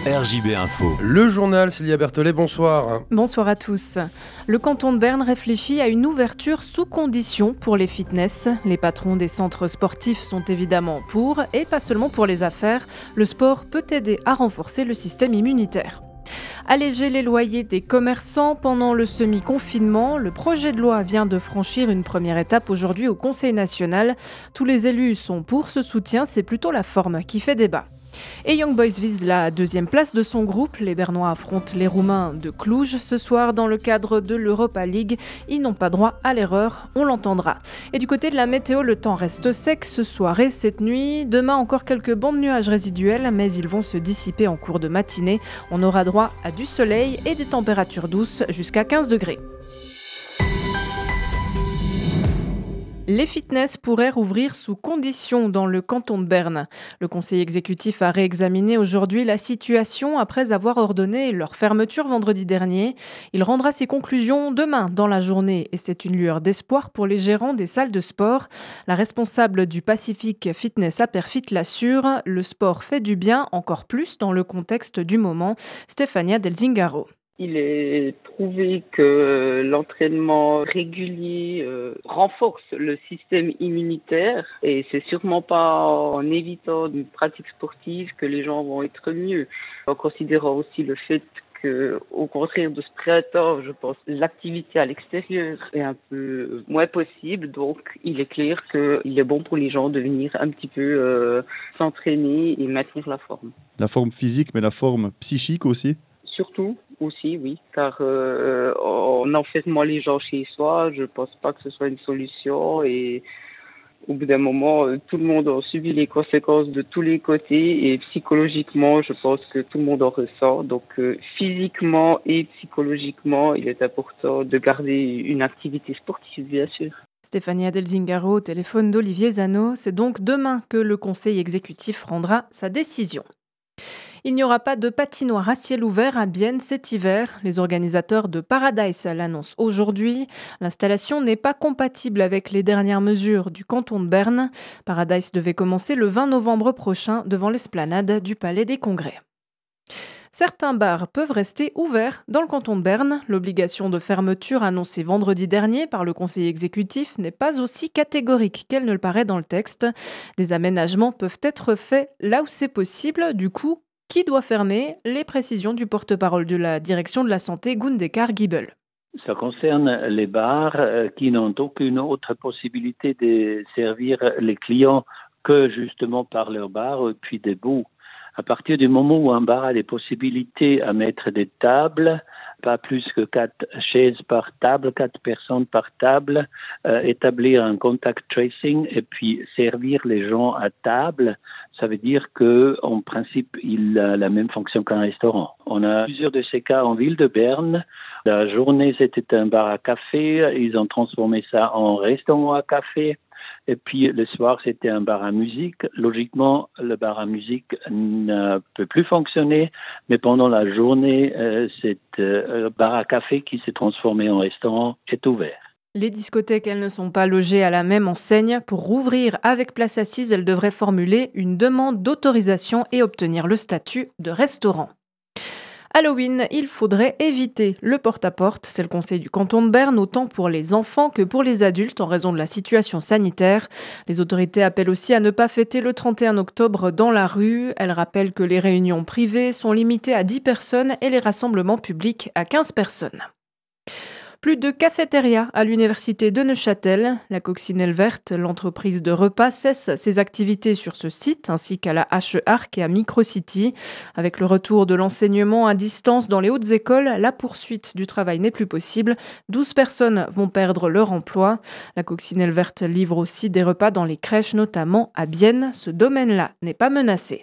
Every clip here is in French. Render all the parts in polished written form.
RJB Info. Le journal, Célia Berthollet, bonsoir. Bonsoir à tous. Le canton de Berne réfléchit à une ouverture sous condition pour les fitness. Les patrons des centres sportifs sont évidemment pour, et pas seulement pour les affaires. Le sport peut aider à renforcer le système immunitaire. Alléger les loyers des commerçants pendant le semi-confinement. Le projet de loi vient de franchir une première étape aujourd'hui au Conseil national. Tous les élus sont pour ce soutien, c'est plutôt la forme qui fait débat. Et Young Boys vise la deuxième place de son groupe. Les Bernois affrontent les Roumains de Cluj ce soir dans le cadre de l'Europa League. Ils n'ont pas droit à l'erreur, on l'entendra. Et du côté de la météo, le temps reste sec ce soir et cette nuit. Demain, encore quelques bancs de nuages résiduels, mais ils vont se dissiper en cours de matinée. On aura droit à du soleil et des températures douces jusqu'à 15 degrés. Les fitness pourraient rouvrir sous conditions dans le canton de Berne. Le conseil exécutif a réexaminé aujourd'hui la situation après avoir ordonné leur fermeture vendredi dernier. Il rendra ses conclusions demain dans la journée et c'est une lueur d'espoir pour les gérants des salles de sport. La responsable du Pacific Fitness Aperfit l'assure, le sport fait du bien, encore plus dans le contexte du moment. Stéphania Del Zingaro. Il est prouvé que l'entraînement régulier renforce le système immunitaire et c'est sûrement pas en évitant une pratique sportive que les gens vont être mieux. En considérant aussi le fait que, au contraire de ce printemps, je pense l'activité à l'extérieur est un peu moins possible, donc il est clair qu'il est bon pour les gens de venir un petit peu s'entraîner et maintenir la forme. La forme physique, mais la forme psychique aussi ? Surtout aussi, oui, car en enfermant les gens chez soi, je pense pas que ce soit une solution et au bout d'un moment, tout le monde a subi les conséquences de tous les côtés et psychologiquement, je pense que tout le monde en ressent. Donc physiquement et psychologiquement, il est important de garder une activité sportive, bien sûr. Stéphania Del Zingaro au téléphone d'Olivier Zano. C'est donc demain que le conseil exécutif rendra sa décision. Il n'y aura pas de patinoire à ciel ouvert à Bienne cet hiver. Les organisateurs de Paradise l'annoncent aujourd'hui. L'installation n'est pas compatible avec les dernières mesures du canton de Berne. Paradise devait commencer le 20 novembre prochain devant l'esplanade du Palais des Congrès. Certains bars peuvent rester ouverts dans le canton de Berne. L'obligation de fermeture annoncée vendredi dernier par le conseil exécutif n'est pas aussi catégorique qu'elle ne le paraît dans le texte. Des aménagements peuvent être faits là où c'est possible. Du coup, qui doit fermer? Les précisions du porte-parole de la direction de la santé, Gundekar Giebel. Ça concerne les bars qui n'ont aucune autre possibilité de servir les clients que justement par leur bar puis debout. À partir du moment où un bar a des possibilités à mettre des tables, pas plus que 4 chaises par table, 4 personnes par table, établir un contact tracing et puis servir les gens à table, ça veut dire que en principe, il a la même fonction qu'un restaurant. On a plusieurs de ces cas en ville de Berne. La journée, c'était un bar à café. Ils ont transformé ça en restaurant à café. Et puis le soir, c'était un bar à musique. Logiquement, le bar à musique ne peut plus fonctionner, mais pendant la journée, le bar à café qui s'est transformé en restaurant est ouvert. Les discothèques, elles ne sont pas logées à la même enseigne. Pour rouvrir avec place assise, elles devraient formuler une demande d'autorisation et obtenir le statut de restaurant. Halloween, il faudrait éviter le porte-à-porte. C'est le conseil du canton de Berne, autant pour les enfants que pour les adultes en raison de la situation sanitaire. Les autorités appellent aussi à ne pas fêter le 31 octobre dans la rue. Elles rappellent que les réunions privées sont limitées à 10 personnes et les rassemblements publics à 15 personnes. Plus de cafétéria à l'université de Neuchâtel. La Coccinelle Verte, l'entreprise de repas, cesse ses activités sur ce site, ainsi qu'à la HE-Arc et à Microcity. Avec le retour de l'enseignement à distance dans les hautes écoles, la poursuite du travail n'est plus possible. 12 personnes vont perdre leur emploi. La Coccinelle Verte livre aussi des repas dans les crèches, notamment à Bienne. Ce domaine-là n'est pas menacé.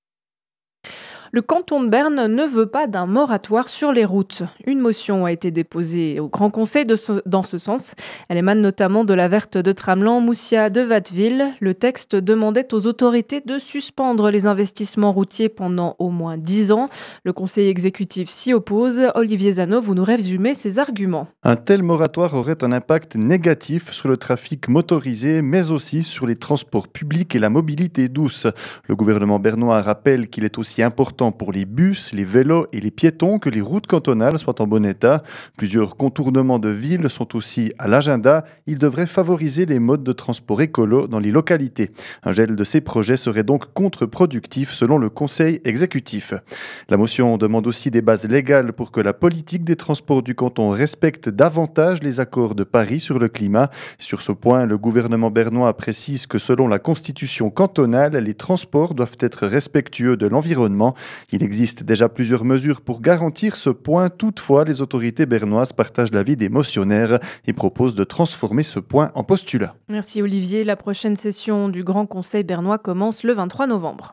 Le canton de Berne ne veut pas d'un moratoire sur les routes. Une motion a été déposée au Grand Conseil dans ce sens. Elle émane notamment de la Verte de Tramelan, Moussia de Watteville. Le texte demandait aux autorités de suspendre les investissements routiers pendant au moins 10 ans. Le Conseil exécutif s'y oppose. Olivier Zano, vous nous résumez ses arguments. Un tel moratoire aurait un impact négatif sur le trafic motorisé, mais aussi sur les transports publics et la mobilité douce. Le gouvernement bernois rappelle qu'il est aussi important autant pour les bus, les vélos et les piétons que les routes cantonales soient en bon état. Plusieurs contournements de villes sont aussi à l'agenda. Ils devraient favoriser les modes de transport écolo dans les localités. Un gel de ces projets serait donc contre-productif selon le Conseil exécutif. La motion demande aussi des bases légales pour que la politique des transports du canton respecte davantage les accords de Paris sur le climat. Sur ce point, le gouvernement bernois précise que selon la constitution cantonale, les transports doivent être respectueux de l'environnement. Il existe déjà plusieurs mesures pour garantir ce point. Toutefois, les autorités bernoises partagent l'avis des motionnaires et proposent de transformer ce point en postulat. Merci Olivier. La prochaine session du Grand Conseil bernois commence le 23 novembre.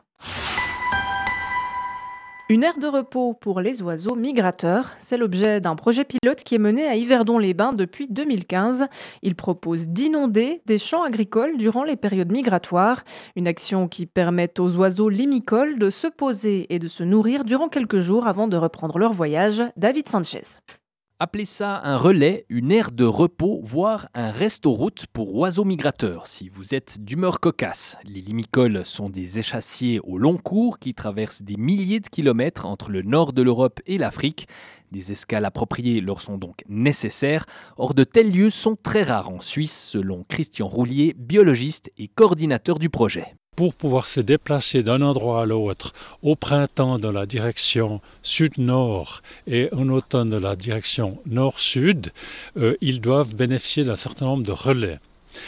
Une aire de repos pour les oiseaux migrateurs, c'est l'objet d'un projet pilote qui est mené à Yverdon-les-Bains depuis 2015. Il propose d'inonder des champs agricoles durant les périodes migratoires, une action qui permet aux oiseaux limicoles de se poser et de se nourrir durant quelques jours avant de reprendre leur voyage. David Sanchez. Appelez ça un relais, une aire de repos, voire un resto-route pour oiseaux migrateurs, si vous êtes d'humeur cocasse. Les limicoles sont des échassiers au long cours qui traversent des milliers de kilomètres entre le nord de l'Europe et l'Afrique. Des escales appropriées leur sont donc nécessaires. Or, de tels lieux sont très rares en Suisse, selon Christian Roulier, biologiste et coordinateur du projet. Pour pouvoir se déplacer d'un endroit à l'autre, au printemps dans la direction sud-nord et en automne dans la direction nord-sud, ils doivent bénéficier d'un certain nombre de relais.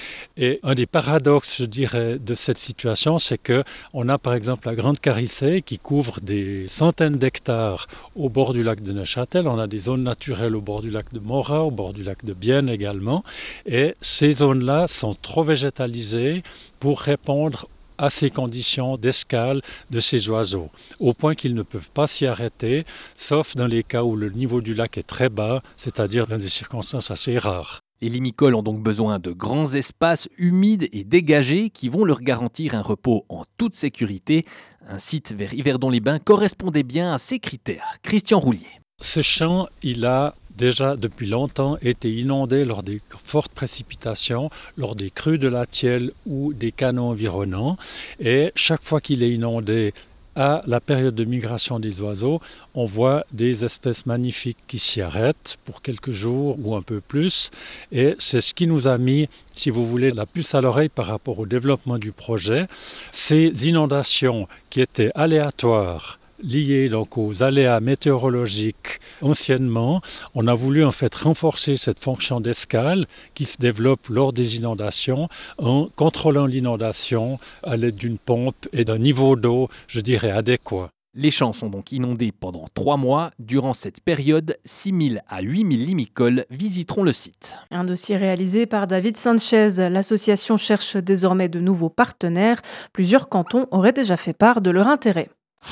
Et un des paradoxes, je dirais, de cette situation, c'est qu'on a par exemple la Grande Carissée qui couvre des centaines d'hectares au bord du lac de Neuchâtel. On a des zones naturelles au bord du lac de Morat, au bord du lac de Bienne également. Et ces zones-là sont trop végétalisées pour répondre à ces conditions d'escale de ces oiseaux, au point qu'ils ne peuvent pas s'y arrêter, sauf dans les cas où le niveau du lac est très bas, c'est-à-dire dans des circonstances assez rares. Les limicoles ont donc besoin de grands espaces humides et dégagés qui vont leur garantir un repos en toute sécurité. Un site vers Yverdon-les-Bains correspondait bien à ces critères. Christian Roulier. Ce champ, il a déjà depuis longtemps été inondé lors des fortes précipitations, lors des crues de la Thièle ou des canaux environnants. Et chaque fois qu'il est inondé à la période de migration des oiseaux, on voit des espèces magnifiques qui s'y arrêtent pour quelques jours ou un peu plus. Et c'est ce qui nous a mis, si vous voulez, la puce à l'oreille par rapport au développement du projet. Ces inondations qui étaient aléatoires, liées donc aux aléas météorologiques anciennement, on a voulu en fait renforcer cette fonction d'escale qui se développe lors des inondations en contrôlant l'inondation à l'aide d'une pompe et d'un niveau d'eau, je dirais, adéquat. Les champs sont donc inondés pendant 3 mois. Durant cette période, 6 000 à 8 000 limicoles visiteront le site. Un dossier réalisé par David Sanchez. L'association cherche désormais de nouveaux partenaires. Plusieurs cantons auraient déjà fait part de leur intérêt.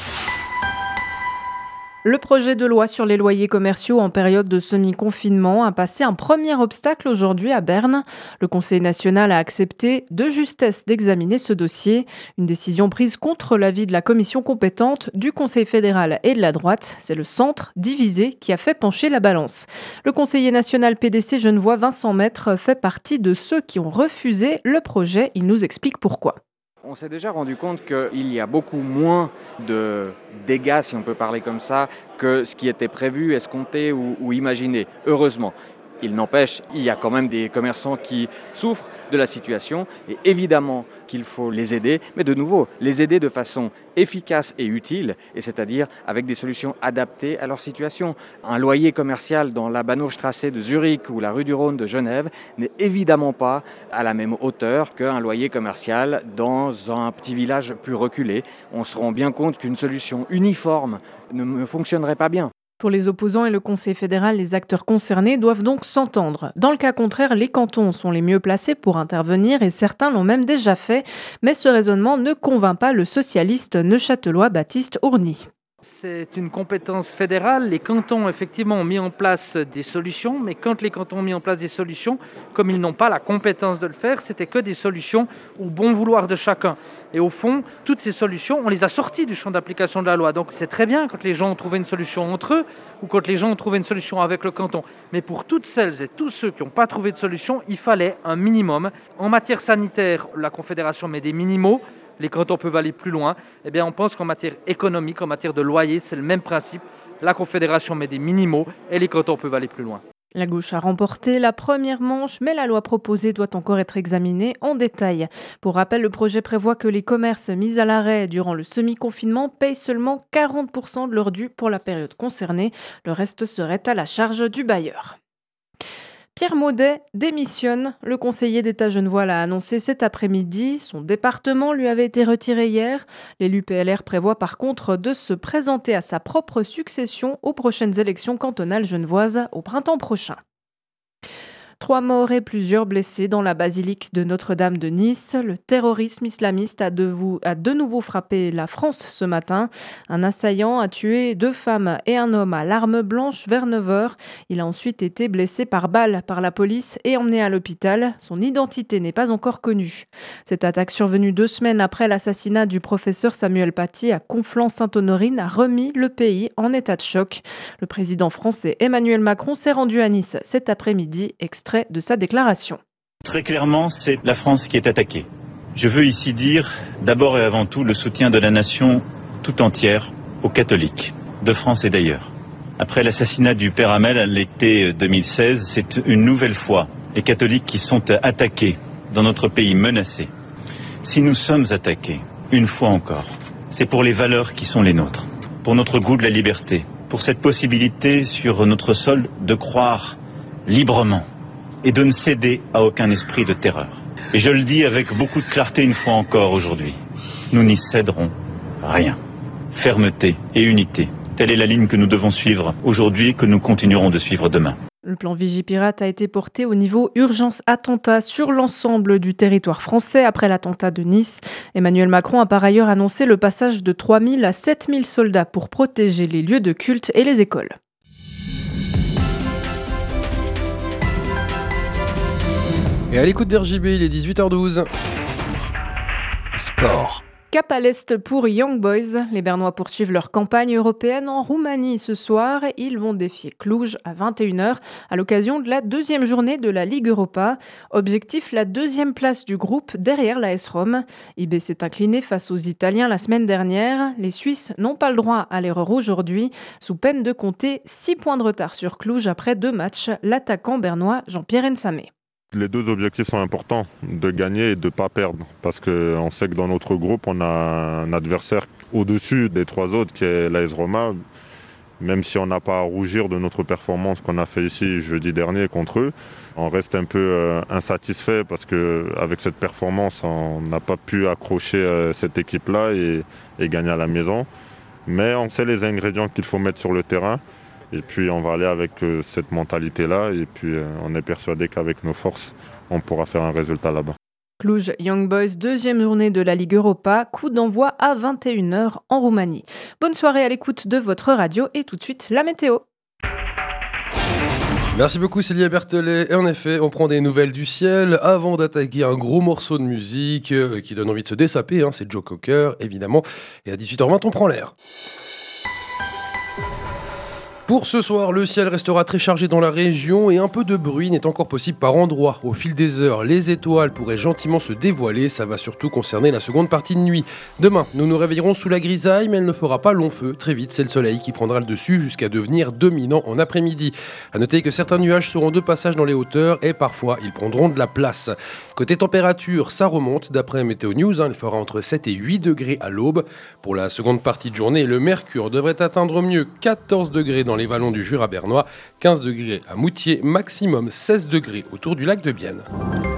Le projet de loi sur les loyers commerciaux en période de semi-confinement a passé un premier obstacle aujourd'hui à Berne. Le Conseil national a accepté de justesse d'examiner ce dossier. Une décision prise contre l'avis de la commission compétente, du Conseil fédéral et de la droite. C'est le centre divisé qui a fait pencher la balance. Le conseiller national PDC genevois Vincent Maître fait partie de ceux qui ont refusé le projet. Il nous explique pourquoi. On s'est déjà rendu compte qu'il y a beaucoup moins de dégâts, si on peut parler comme ça, que ce qui était prévu, escompté ou imaginé, heureusement. Il n'empêche, il y a quand même des commerçants qui souffrent de la situation et évidemment qu'il faut les aider, mais de nouveau, les aider de façon efficace et utile, et c'est-à-dire avec des solutions adaptées à leur situation. Un loyer commercial dans la Bahnhofstrasse de Zurich ou la rue du Rhône de Genève n'est évidemment pas à la même hauteur qu'un loyer commercial dans un petit village plus reculé. On se rend bien compte qu'une solution uniforme ne fonctionnerait pas bien. Pour les opposants et le Conseil fédéral, les acteurs concernés doivent donc s'entendre. Dans le cas contraire, les cantons sont les mieux placés pour intervenir et certains l'ont même déjà fait. Mais ce raisonnement ne convainc pas le socialiste neuchâtelois Baptiste Ourny. C'est une compétence fédérale. Les cantons, effectivement, ont mis en place des solutions, mais quand les cantons ont mis en place des solutions, comme ils n'ont pas la compétence de le faire, c'était que des solutions au bon vouloir de chacun. Et au fond, toutes ces solutions, on les a sorties du champ d'application de la loi. Donc c'est très bien quand les gens ont trouvé une solution entre eux ou quand les gens ont trouvé une solution avec le canton. Mais pour toutes celles et tous ceux qui n'ont pas trouvé de solution, il fallait un minimum. En matière sanitaire, la Confédération met des minimaux. les cantons peuvent aller plus loin. Eh bien, on pense qu'en matière économique, en matière de loyer, c'est le même principe. La Confédération met des minimaux et les cantons peuvent aller plus loin. La gauche a remporté la première manche, mais la loi proposée doit encore être examinée en détail. Pour rappel, le projet prévoit que les commerces mis à l'arrêt durant le semi-confinement payent seulement 40% de leur dû pour la période concernée. Le reste serait à la charge du bailleur. Pierre Maudet démissionne. Le conseiller d'État genevois l'a annoncé cet après-midi. Son département lui avait été retiré hier. L'élu PLR prévoit par contre de se présenter à sa propre succession aux prochaines élections cantonales genevoises au printemps prochain. 3 morts et plusieurs blessés dans la basilique de Notre-Dame de Nice. Le terrorisme islamiste a de nouveau frappé la France ce matin. Un assaillant a tué 2 femmes et un homme à l'arme blanche vers 9h. Il a ensuite été blessé par balle par la police et emmené à l'hôpital. Son identité n'est pas encore connue. Cette attaque survenue 2 semaines après l'assassinat du professeur Samuel Paty à Conflans-Sainte-Honorine a remis le pays en état de choc. Le président français Emmanuel Macron s'est rendu à Nice cet après-midi. Extrait de sa déclaration. Très clairement, c'est la France qui est attaquée. Je veux ici dire, d'abord et avant tout, le soutien de la nation tout entière aux catholiques, de France et d'ailleurs. Après l'assassinat du père Hamel à l'été 2016, c'est une nouvelle fois les catholiques qui sont attaqués dans notre pays, menacés. Si nous sommes attaqués, une fois encore, c'est pour les valeurs qui sont les nôtres, pour notre goût de la liberté, pour cette possibilité sur notre sol de croire librement et de ne céder à aucun esprit de terreur. Et je le dis avec beaucoup de clarté une fois encore aujourd'hui, nous n'y céderons rien. Fermeté et unité, telle est la ligne que nous devons suivre aujourd'hui et que nous continuerons de suivre demain. Le plan Vigipirate a été porté au niveau urgence attentat sur l'ensemble du territoire français après l'attentat de Nice. Emmanuel Macron a par ailleurs annoncé le passage de 3 000 à 7 000 soldats pour protéger les lieux de culte et les écoles. Et à l'écoute d'RJB, il est 18h12. Sport. Cap à l'Est pour Young Boys. Les Bernois poursuivent leur campagne européenne en Roumanie ce soir. Ils vont défier Cluj à 21h à l'occasion de la 2e journée de la Ligue Europa. Objectif, la 2e place du groupe derrière l'AS Rome. IB s'est incliné face aux Italiens la semaine dernière. Les Suisses n'ont pas le droit à l'erreur aujourd'hui, sous peine de compter 6 points de retard sur Cluj après 2 matchs. L'attaquant bernois Jean-Pierre Nsamé. Les 2 objectifs sont importants, de gagner et de ne pas perdre. Parce qu'on sait que dans notre groupe, on a un adversaire au-dessus des 3 autres qui est l'AS Roma. Même si on n'a pas à rougir de notre performance qu'on a fait ici jeudi dernier contre eux, on reste un peu insatisfait parce qu'avec cette performance, on n'a pas pu accrocher cette équipe-là et gagner à la maison. Mais on sait les ingrédients qu'il faut mettre sur le terrain. Et puis on va aller avec cette mentalité-là et puis on est persuadé qu'avec nos forces, on pourra faire un résultat là-bas. Cluj Young Boys, 2e journée de la Ligue Europa, coup d'envoi à 21h en Roumanie. Bonne soirée à l'écoute de votre radio et tout de suite la météo. Merci beaucoup Célia Berthelet. Et en effet, on prend des nouvelles du ciel avant d'attaquer un gros morceau de musique qui donne envie de se dessaper. C'est Joe Cocker, évidemment. Et à 18h20, on prend l'air. Pour ce soir, le ciel restera très chargé dans la région et un peu de bruit n'est encore possible par endroits. Au fil des heures, les étoiles pourraient gentiment se dévoiler. Ça va surtout concerner la seconde partie de nuit. Demain, nous nous réveillerons sous la grisaille, mais elle ne fera pas long feu. Très vite, c'est le soleil qui prendra le dessus jusqu'à devenir dominant en après-midi. À noter que certains nuages seront de passage dans les hauteurs et parfois ils prendront de la place. Côté température, ça remonte. D'après Météo News, il fera entre 7 et 8 degrés à l'aube. Pour la seconde partie de journée, le mercure devrait atteindre au mieux 14 degrés dans les vallons du Jura bernois, 15 degrés à Moutier, maximum 16 degrés autour du lac de Bienne.